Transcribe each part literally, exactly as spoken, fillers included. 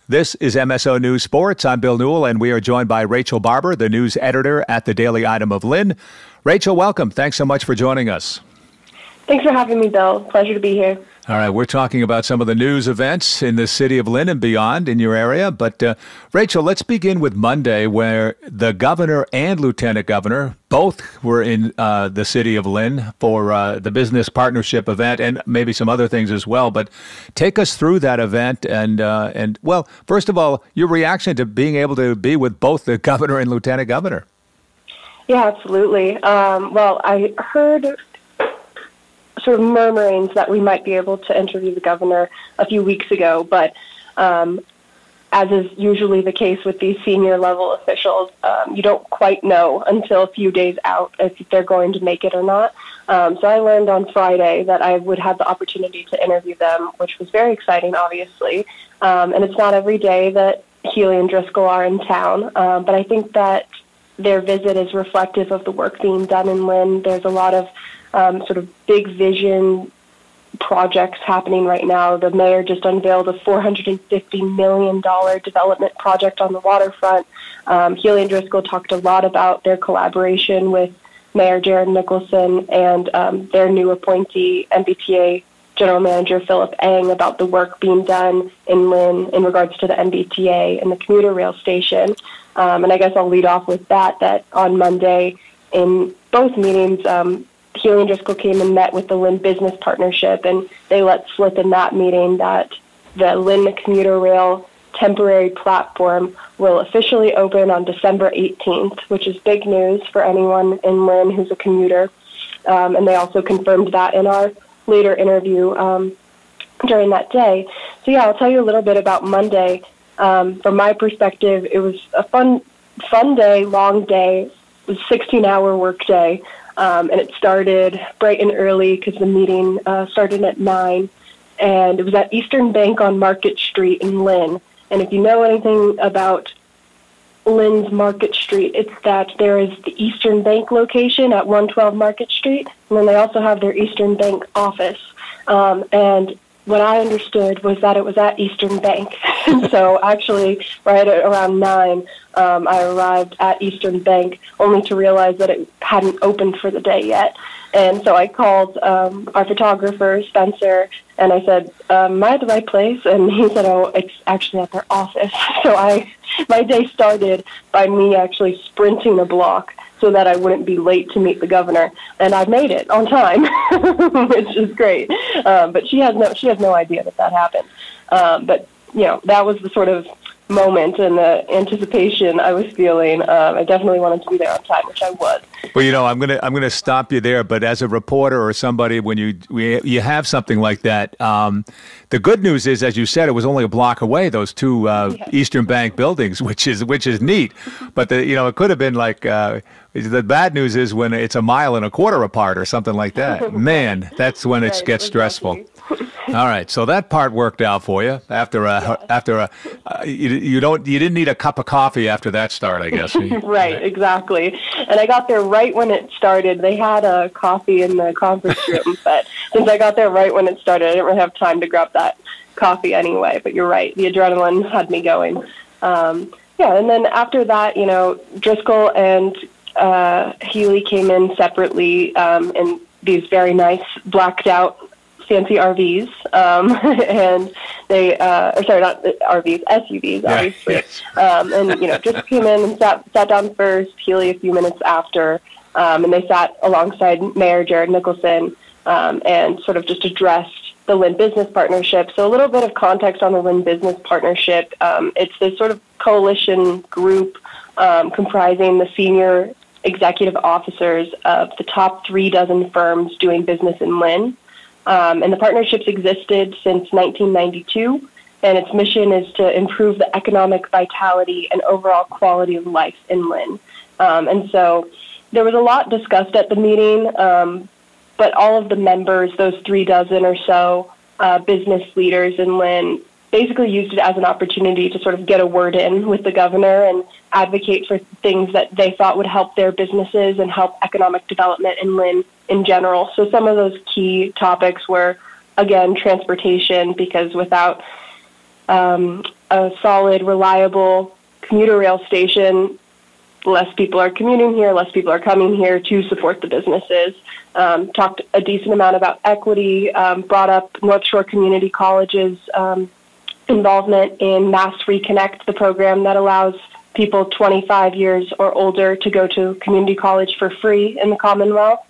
This is M S O News Sports. I'm Bill Newell, and we are joined by Rachel Barber, the news editor at the Daily Item of Lynn. Rachel, welcome. Thanks so much for joining us. Thanks for having me, Bill. Pleasure to be here. All right, we're talking about some of the news events in the city of Lynn and beyond in your area. But, uh, Rachel, let's begin with Monday, where the governor and lieutenant governor both were in uh, the city of Lynn for uh, the business partnership event and maybe some other things as well. But take us through that event. And, uh, and well, first of all, your reaction to being able to be with both the governor and lieutenant governor. Yeah, absolutely. Um, well, I heard sort of murmurings that we might be able to interview the governor a few weeks ago, but um, as is usually the case with these senior level officials, um, you don't quite know until a few days out if they're going to make it or not. Um, so I learned on Friday that I would have the opportunity to interview them, which was very exciting, obviously. Um, and it's not every day that Healy and Driscoll are in town, um, but I think that their visit is reflective of the work being done in Lynn. There's a lot of Um, sort of big vision projects happening right now. The mayor just unveiled a four hundred fifty million dollars development project on the waterfront. Um, Healy and Driscoll talked a lot about their collaboration with Mayor Jared Nicholson and um, their new appointee, M B T A General Manager Philip Eng, about the work being done in Lynn in regards to the M B T A and the commuter rail station. Um, and I guess I'll lead off with that, that on Monday in both meetings, um, Healy and Driscoll came and met with the Lynn Business Partnership, and they let slip in that meeting that the Lynn commuter rail temporary platform will officially open on December eighteenth, which is big news for anyone in Lynn who's a commuter. Um, and they also confirmed that in our later interview um, during that day. So yeah, I'll tell you a little bit about Monday. Um, from my perspective, it was a fun, fun day, long day. It was a sixteen-hour work day. Um, and it started bright and early because the meeting uh, started at nine, and it was at Eastern Bank on Market Street in Lynn. And if you know anything about Lynn's Market Street, it's that there is the Eastern Bank location at one twelve Market Street, and then they also have their Eastern Bank office. Um, and what I understood was that it was at Eastern Bank. And so actually, right at around nine, um, I arrived at Eastern Bank only to realize that it hadn't opened for the day yet. And so I called um, our photographer, Spencer, and I said, um, am I at the right place? And he said, oh, it's actually at their office. So I, my day started by me actually sprinting a block so that I wouldn't be late to meet the governor, and I made it on time, which is great. Um, but she has no she has no idea that that happened. Um, but you know, that was the sort of moment and the anticipation I was feeling. Um, I definitely wanted to be there on time, which I was. Well, you know, I'm gonna I'm gonna stop you there. But as a reporter or somebody, when you we, you have something like that, um, the good news is, as you said, it was only a block away. Those two uh, yeah. Eastern Bank buildings, which is which is neat. But the, you know, it could have been like uh, the bad news is when it's a mile and a quarter apart or something like that. Man, that's when it right, gets it stressful. All right, so that part worked out for you. After a yeah. after a uh, you, you don't you didn't need a cup of coffee after that start, I guess. Right, exactly. And I got there right when it started. They had a coffee in the conference room, but since I got there right when it started, I didn't really have time to grab that coffee anyway. But you're right, the adrenaline had me going. Um, yeah, and then after that, you know, Driscoll and uh, Healy came in separately um, in these very nice blacked out fancy R Vs, um, and they, uh, or sorry, not R Vs, S U Vs, obviously. Yeah, yes. um, and, you know, just came in and sat, sat down first, Healy a few minutes after, um, and they sat alongside Mayor Jared Nicholson um, and sort of just addressed the Lynn Business Partnership. So a little bit of context on the Lynn Business Partnership. Um, it's this sort of coalition group um, comprising the senior executive officers of the top three dozen firms doing business in Lynn. Um, and the partnerships existed since nineteen ninety-two, and its mission is to improve the economic vitality and overall quality of life in Lynn. Um, and so there was a lot discussed at the meeting, um, but all of the members, those three dozen or so uh, business leaders in Lynn, basically used it as an opportunity to sort of get a word in with the governor and advocate for things that they thought would help their businesses and help economic development in Lynn in general. So some of those key topics were, again, transportation, because without um, a solid, reliable commuter rail station, less people are commuting here, less people are coming here to support the businesses. Um, talked a decent amount about equity, um, brought up North Shore Community College's um, involvement in Mass Reconnect, the program that allows people twenty-five years or older to go to community college for free in the Commonwealth.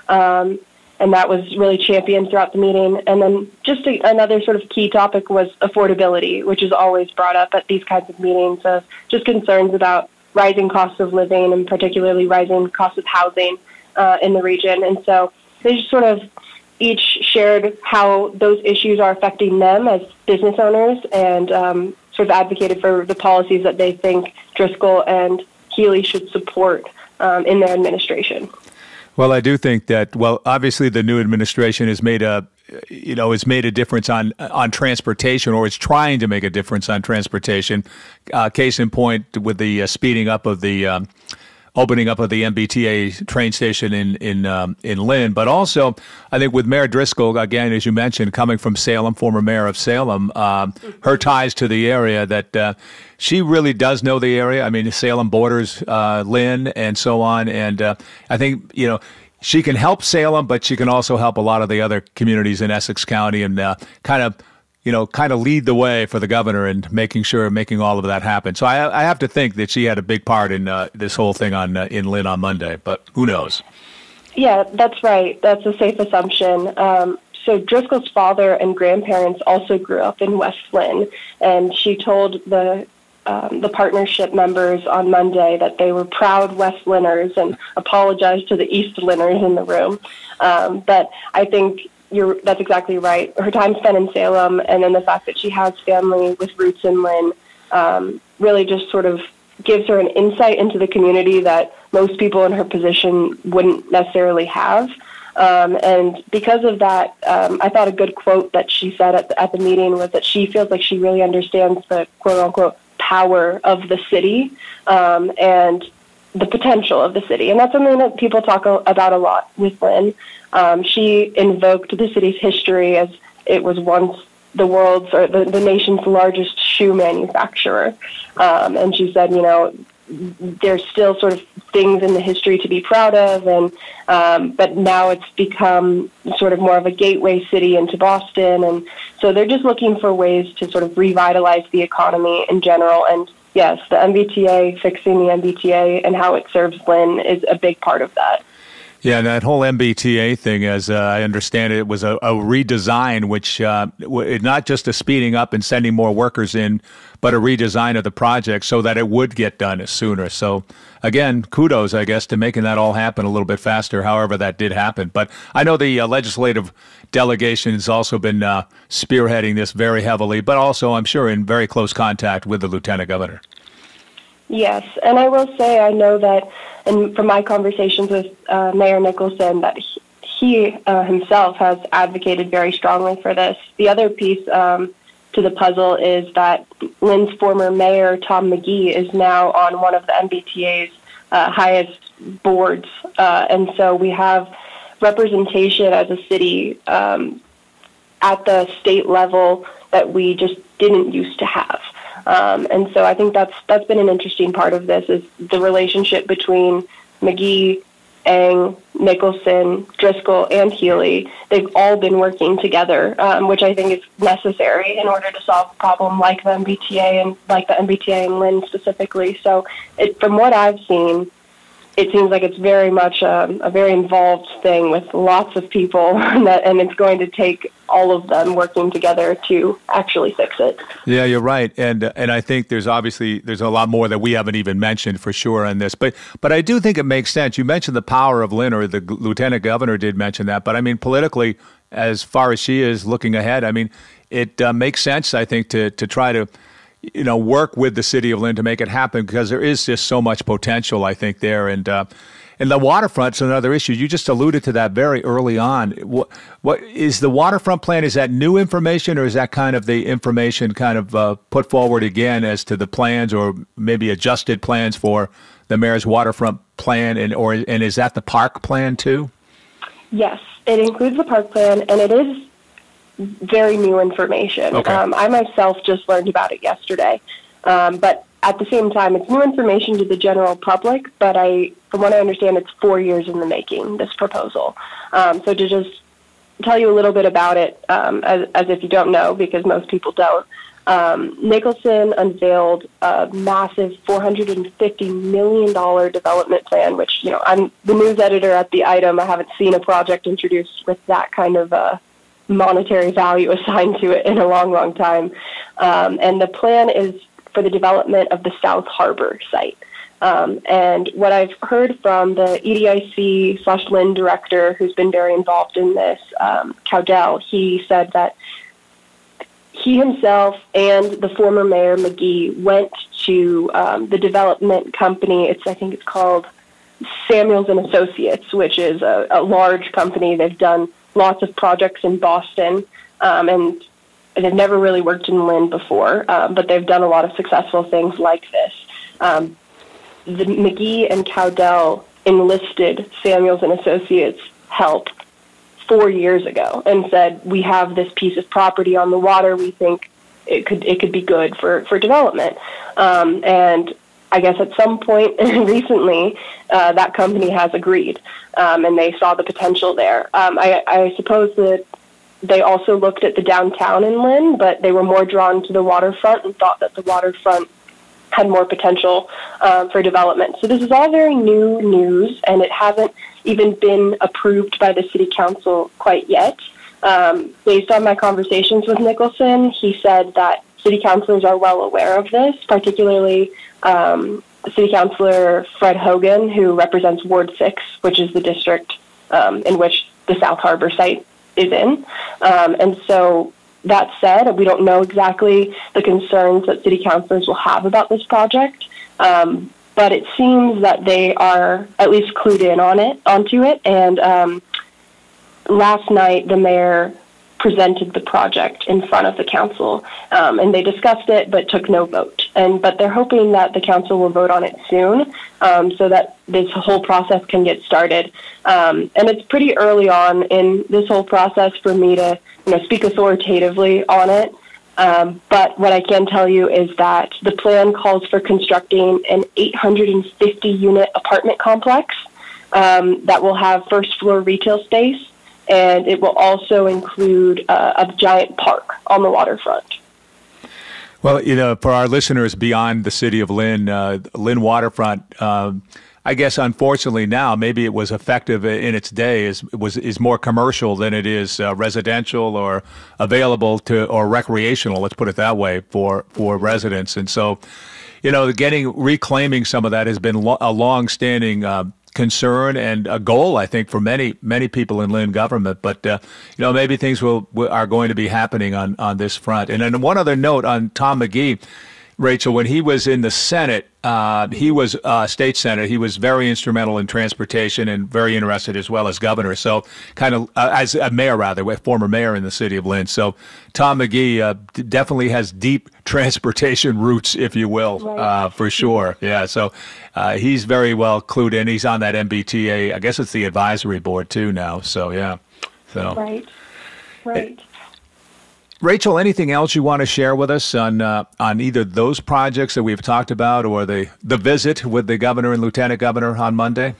Um, and that was really championed throughout the meeting. And then just a, another sort of key topic was affordability, which is always brought up at these kinds of meetings, of just concerns about rising costs of living and particularly rising costs of housing uh, in the region. And so they just sort of each shared how those issues are affecting them as business owners and um, sort of advocated for the policies that they think Driscoll and Healey should support um, in their administration. Well, I do think that, well, obviously the new administration has made a, you know, has made a difference on on transportation, or is trying to make a difference on transportation. Uh, case in point with the uh, speeding up of the um, opening up of the M B T A train station in in um, in Lynn, but also I think with Mayor Driscoll, again, as you mentioned, coming from Salem, former mayor of Salem, um, her ties to the area, that uh, she really does know the area. I mean, Salem borders uh, Lynn and so on, and uh, I think, you know, she can help Salem, but she can also help a lot of the other communities in Essex County and uh, kind of, you know, kind of lead the way for the governor and making sure, making all of that happen. So I, I have to think that she had a big part in uh, this whole thing on uh, in Lynn on Monday, but who knows? Yeah, that's right. That's a safe assumption. Um, so Driscoll's father and grandparents also grew up in West Lynn, and she told the Um, the partnership members on Monday that they were proud West Lynners and apologized to the East Lynners in the room. Um, but I think you're, that's exactly right. Her time spent in Salem, and then the fact that she has family with roots in Lynn, um, really just sort of gives her an insight into the community that most people in her position wouldn't necessarily have. Um, and because of that, um, I thought a good quote that she said at the, at the meeting was that she feels like she really understands the quote-unquote power of the city um, and the potential of the city. And that's something that people talk about a lot with Lynn. Um, she invoked the city's history as it was once the world's or the, the nation's largest shoe manufacturer. Um, and she said, you know, there's still sort of things in the history to be proud of, and um, but now it's become sort of more of a gateway city into Boston, and so they're just looking for ways to sort of revitalize the economy in general. And yes, the M B T A, fixing the M B T A and how it serves Lynn is a big part of that. Yeah, and that whole M B T A thing, as uh, I understand it, it was a, a redesign, which uh, w- not just a speeding up and sending more workers in, but a redesign of the project so that it would get done sooner. So, again, kudos, I guess, to making that all happen a little bit faster, however that did happen. But I know the uh, legislative delegation has also been uh, spearheading this very heavily, but also, I'm sure, in very close contact with the lieutenant governor. Yes, and I will say I know that, and from my conversations with uh, Mayor Nicholson, that he, he uh, himself has advocated very strongly for this. The other piece um, to the puzzle is that Lynn's former mayor, Tom McGee, is now on one of the M B T A's uh, highest boards, uh, and so we have representation as a city um, at the state level that we just didn't used to have. Um, and so I think that's that's been an interesting part of this, is the relationship between McGee, Eng, Nicholson, Driscoll, and Healey. They've all been working together, um, which I think is necessary in order to solve a problem like the M B T A and like the M B T A in Lynn specifically. So it, from what I've seen, it seems like it's very much a, a very involved thing with lots of people, that, and it's going to take all of them working together to actually fix it. Yeah, you're right, and uh, and I think there's obviously there's a lot more that we haven't even mentioned for sure on this, but but I do think it makes sense. You mentioned the power of Lynn, or the g- lieutenant governor did mention that, but I mean politically, as far as she is looking ahead, I mean it uh, makes sense, I think, to to try to, you know, work with the city of Lynn to make it happen, because there is just so much potential, I think, there. And uh, and the waterfront's another issue. You just alluded to that very early on. What, what is the waterfront plan? Is that new information, or is that kind of the information kind of uh, put forward again as to the plans, or maybe adjusted plans for the mayor's waterfront plan? And or and is that the park plan too? Yes, it includes the park plan, and it is very new information. Okay. Um, I myself just learned about it yesterday. Um, but at the same time, it's new information to the general public, but I, from what I understand, it's four years in the making, this proposal. Um, so to just tell you a little bit about it, um, as, as if you don't know, because most people don't, um, Nicholson unveiled a massive four hundred fifty million dollars development plan, which, you know, I'm the news editor at the item. I haven't seen a project introduced with that kind of uh, monetary value assigned to it in a long, long time. Um, and the plan is for the development of the South Harbor site. Um, and what I've heard from the E D I C slash Lynn director, who's been very involved in this, um, Cowdell, he said that he himself and the former mayor, McGee, went to um, the development company. It's I think it's called Samuels and Associates, which is a, a large company. They've done lots of projects in Boston, um, and they've never really worked in Lynn before, um, but they've done a lot of successful things like this. Um, the McGee and Cowdell enlisted Samuels and Associates' help four years ago and said, we have this piece of property on the water. We think it could it could be good for, for development. Um, and I guess at some point recently, uh, that company has agreed, um, and they saw the potential there. Um, I, I suppose that they also looked at the downtown in Lynn, but they were more drawn to the waterfront and thought that the waterfront had more potential um, for development. So this is all very new news, and it hasn't even been approved by the city council quite yet. Um, based on my conversations with Nicholson, he said that city councilors are well aware of this, particularly um, City Councilor Fred Hogan, who represents Ward six, which is the district um, in which the South Harbor site is in. Um, and so that said, we don't know exactly the concerns that city councilors will have about this project, um, but it seems that they are at least clued in on it, onto it. And um, last night, the mayor presented the project in front of the council, um, and they discussed it but took no vote. And but they're hoping that the council will vote on it soon, um, so that this whole process can get started. Um, and it's pretty early on in this whole process for me to, you know, speak authoritatively on it. Um, but what I can tell you is that the plan calls for constructing an eight hundred fifty unit apartment complex um, that will have first floor retail space, and it will also include uh, a giant park on the waterfront. Well, you know, for our listeners beyond the city of Lynn, uh, Lynn Waterfront, um, I guess unfortunately now maybe it was effective in its day is was is more commercial than it is uh, residential or available to or recreational. Let's put it that way for for residents. And so, you know, getting reclaiming some of that has been lo- a long-standing uh, concern and a goal, I think, for many many people in Lynn government. But uh, you know, maybe things will, will are going to be happening on on this front. And then one other note on Tom McGee. Rachel, when he was in the Senate, uh, he was uh, state senator. He was very instrumental in transportation and very interested as well as governor. So kind of uh, as a mayor, rather, a former mayor in the city of Lynn. So Tom McGee uh, d- definitely has deep transportation roots, if you will, uh, for sure. Yeah. So uh, he's very well clued in. He's on that M B T A. I guess it's the advisory board too now. So yeah. So right. Right. It, Rachel, anything else you want to share with us on uh, on either those projects that we've talked about or the, the visit with the governor and lieutenant governor on Monday?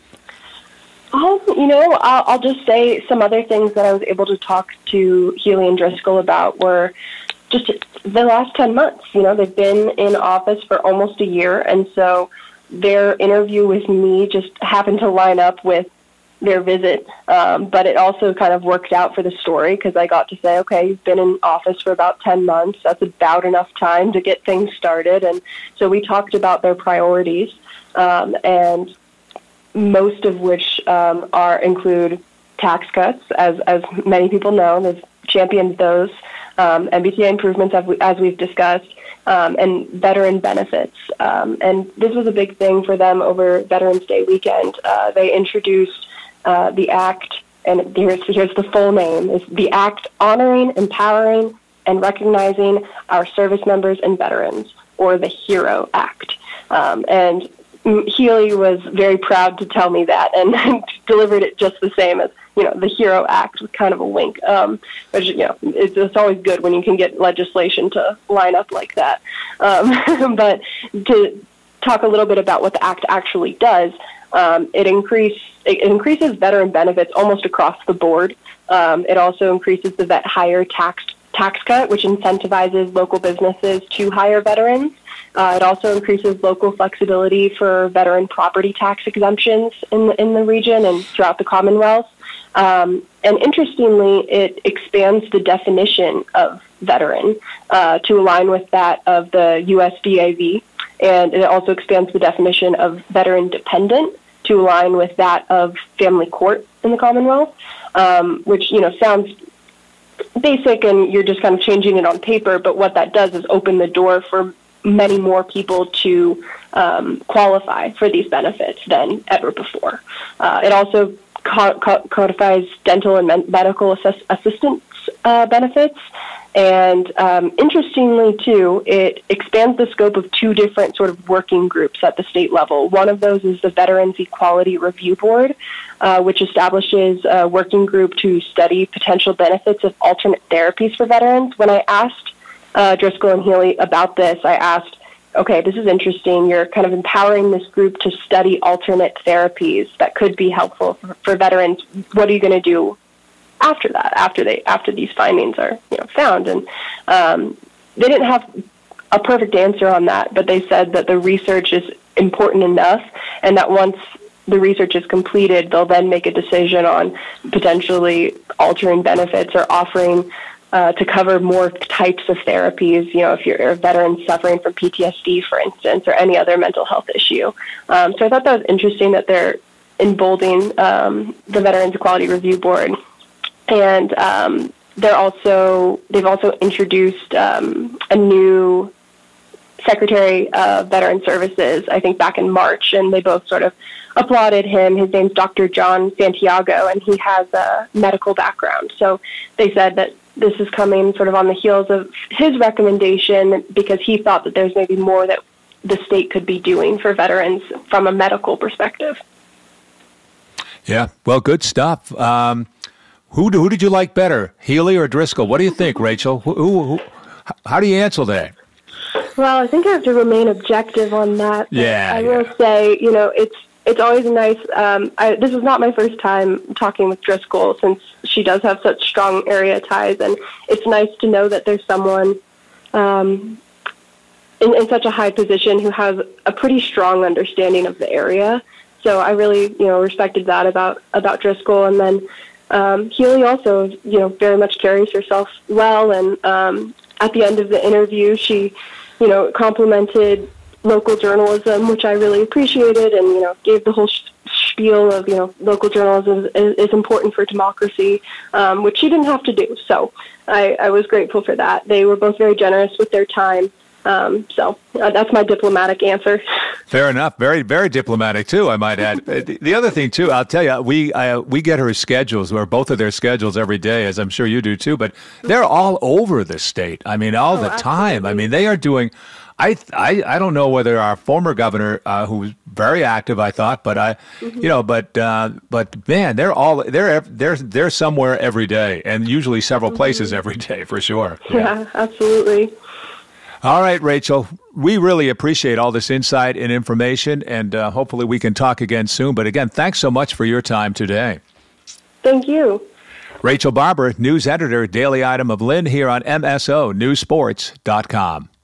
Um, you know, I'll, I'll just say some other things that I was able to talk to Healy and Driscoll about were just the last ten months. You know, they've been in office for almost a year, and so their interview with me just happened to line up with their visit, um, but it also kind of worked out for the story because I got to say, okay, you've been in office for about ten months. That's about enough time to get things started. And so we talked about their priorities, um, and most of which um, are include tax cuts, as as many people know. They've championed those, um, M B T A improvements, as, we, as we've discussed, um, and veteran benefits. Um, and this was a big thing for them over Veterans Day weekend. Uh, they introduced Uh, the act, and here's, here's the full name, is the act honoring, empowering, and recognizing our service members and veterans, or the HERO Act. Um, and Healy was very proud to tell me that and delivered it just the same as, you know, the HERO Act with kind of a wink. Um, which, you know, it's, it's always good when you can get legislation to line up like that. Um, but to talk a little bit about what the act actually does, um, it increase it increases veteran benefits almost across the board. Um, it also increases the vet hire tax tax cut, which incentivizes local businesses to hire veterans. Uh, it also increases local flexibility for veteran property tax exemptions in the, in the region and throughout the Commonwealth. Um, and interestingly, it expands the definition of veteran uh, to align with that of the U S D A V. And it also expands the definition of veteran dependent to align with that of family court in the Commonwealth, um, which, you know, sounds basic and you're just kind of changing it on paper. But what that does is open the door for many more people to um, qualify for these benefits than ever before. Uh, it also co- co- codifies dental and men- medical assist- assistance uh, benefits. And um, interestingly, too, it expands the scope of two different sort of working groups at the state level. One of those is the Veterans Equality Review Board, uh, which establishes a working group to study potential benefits of alternate therapies for veterans. When I asked uh, Driscoll and Healy about this, I asked, okay, this is interesting. You're kind of empowering this group to study alternate therapies that could be helpful for, for veterans. What are you going to do after that, after they, after these findings are, you know, found? And um, they didn't have a perfect answer on that, but they said that the research is important enough, and that once the research is completed, they'll then make a decision on potentially altering benefits or offering uh, to cover more types of therapies. You know, if you're a veteran suffering from P T S D, for instance, or any other mental health issue. Um, so I thought that was interesting that they're emboldening um, the Veterans Equality Review Board. And um, they're also they've also introduced um, a new Secretary of Veteran Services, I think back in March, and they both sort of applauded him. His name's Doctor John Santiago, and he has a medical background. So they said that this is coming sort of on the heels of his recommendation because he thought that there's maybe more that the state could be doing for veterans from a medical perspective. Yeah, well, good stuff. Um, who, who did you like better, Healy or Driscoll? What do you think, Rachel? Who, who, who, how do you answer that? Well, I think I have to remain objective on that. Yeah, I yeah. will say, you know, it's it's always nice. Um, I, this is not my first time talking with Driscoll, since she does have such strong area ties, and it's nice to know that there's someone um, in, in such a high position who has a pretty strong understanding of the area. So I really, you know, respected that about about Driscoll, and then um, Healy also, you know, very much carries herself well, and um, at the end of the interview, she, you know, complimented local journalism, which I really appreciated, and, you know, gave the whole spiel of, you know, local journalism is, is important for democracy, um, which she didn't have to do. So I, I was grateful for that. They were both very generous with their time. Um, so uh, that's my diplomatic answer. Fair enough. Very, very diplomatic too, I might add. The other thing too, I'll tell you, we uh, we get her schedules, or both of their schedules every day, as I'm sure you do too. But they're all over the state. I mean, all oh, the absolutely. time. I mean, they are doing. I I, I don't know whether our former governor, uh, who was very active, I thought, but I, mm-hmm. you know, but uh, but man, they're all they're they're they're somewhere every day, and usually several mm-hmm. places every day for sure. Yeah, yeah, absolutely. All right, Rachel, we really appreciate all this insight and information, and uh, hopefully we can talk again soon. But again, thanks so much for your time today. Thank you. Rachel Barber, news editor, Daily Item of Lynn, here on M S O News Sports dot com.